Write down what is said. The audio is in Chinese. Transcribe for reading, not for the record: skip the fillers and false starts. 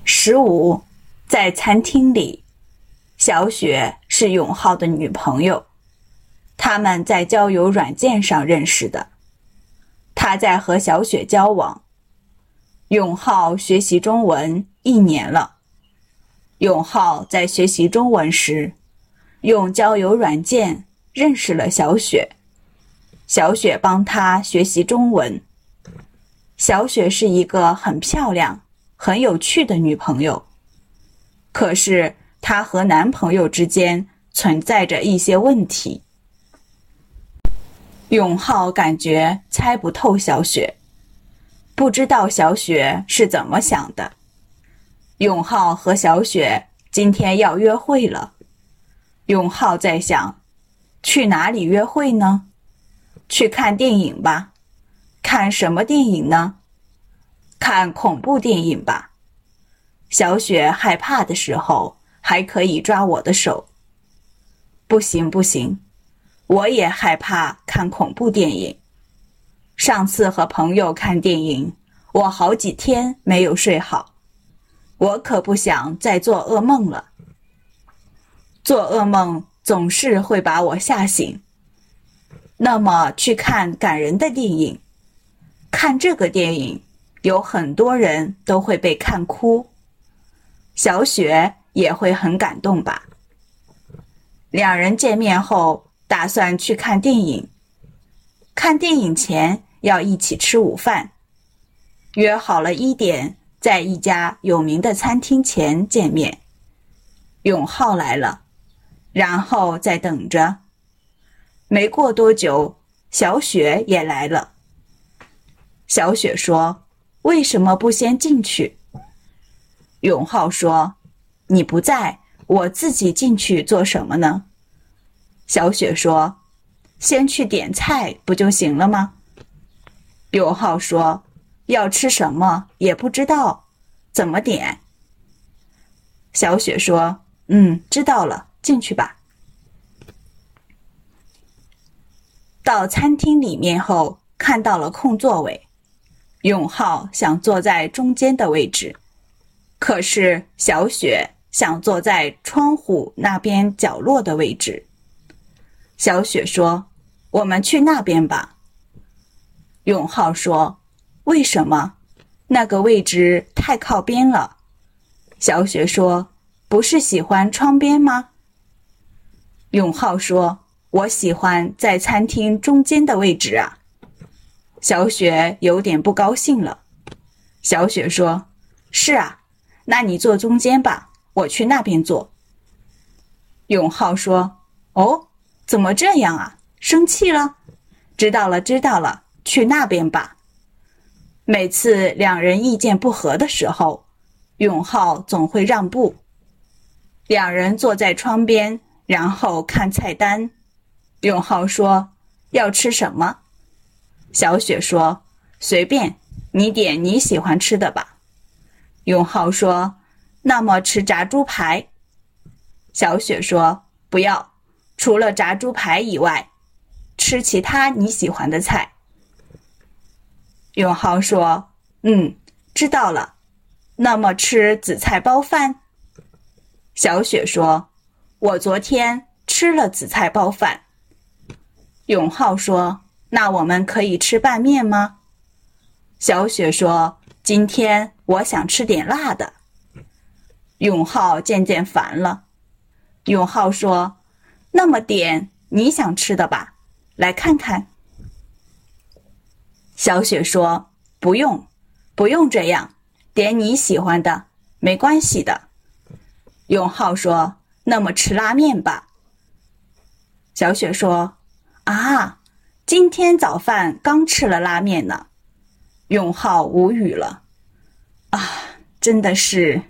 15，在餐厅里，小雪是永浩的女朋友，他们在交友软件上认识的。他在和小雪交往。永浩学习中文1年了。永浩在学习中文时，用交友软件认识了小雪。小雪帮他学习中文。小雪是一个很漂亮、很有趣的女朋友。可是她和男朋友之间存在着一些问题。永浩感觉猜不透小雪，不知道小雪是怎么想的。永浩和小雪今天要约会了。永浩在想，去哪里约会呢？去看电影吧。看什么电影呢？看恐怖电影吧。小雪害怕的时候还可以抓我的手。不行不行，我也害怕看恐怖电影。上次和朋友看电影，我好几天没有睡好。我可不想再做噩梦了。做噩梦总是会把我吓醒。那么去看感人的电影。看这个电影，有很多人都会被看哭。小雪也会很感动吧。两人见面后，打算去看电影。看电影前要一起吃午饭。约好了1点，在一家有名的餐厅前见面。永浩来了，然后再等着。没过多久，小雪也来了。小雪说：“为什么不先进去？”永浩说：“你不在，我自己进去做什么呢？”小雪说：“先去点菜不就行了吗？”永浩说：“要吃什么也不知道，怎么点？”小雪说：“知道了，进去吧。”到餐厅里面后，看到了空座位。永浩想坐在中间的位置，可是小雪想坐在窗户那边角落的位置。小雪说：“我们去那边吧。”永浩说：“为什么？那个位置太靠边了。”小雪说：“不是喜欢窗边吗？”永浩说：“我喜欢在餐厅中间的位置啊。”小雪有点不高兴了。小雪说：“是啊，那你坐中间吧，我去那边坐。”永浩说：“哦，怎么这样啊？生气了？知道了，知道了，去那边吧。”每次两人意见不合的时候，永浩总会让步。两人坐在窗边，然后看菜单。永浩说：“要吃什么？”小雪说：“随便，你点你喜欢吃的吧。”永浩说：“那么吃炸猪排。”小雪说：“不要，除了炸猪排以外，吃其他你喜欢的菜。”永浩说：“知道了，那么吃紫菜包饭。”小雪说：“我昨天吃了紫菜包饭。”永浩说：“那我们可以吃拌面吗？”小雪说：“今天我想吃点辣的。”永浩渐渐烦了。永浩说：“那么点你想吃的吧，来看看。”小雪说：“不用，不用这样，点你喜欢的，没关系的。”永浩说：“那么吃拉面吧。”小雪说：“啊，今天早饭刚吃了拉面呢。”永浩无语了。真的是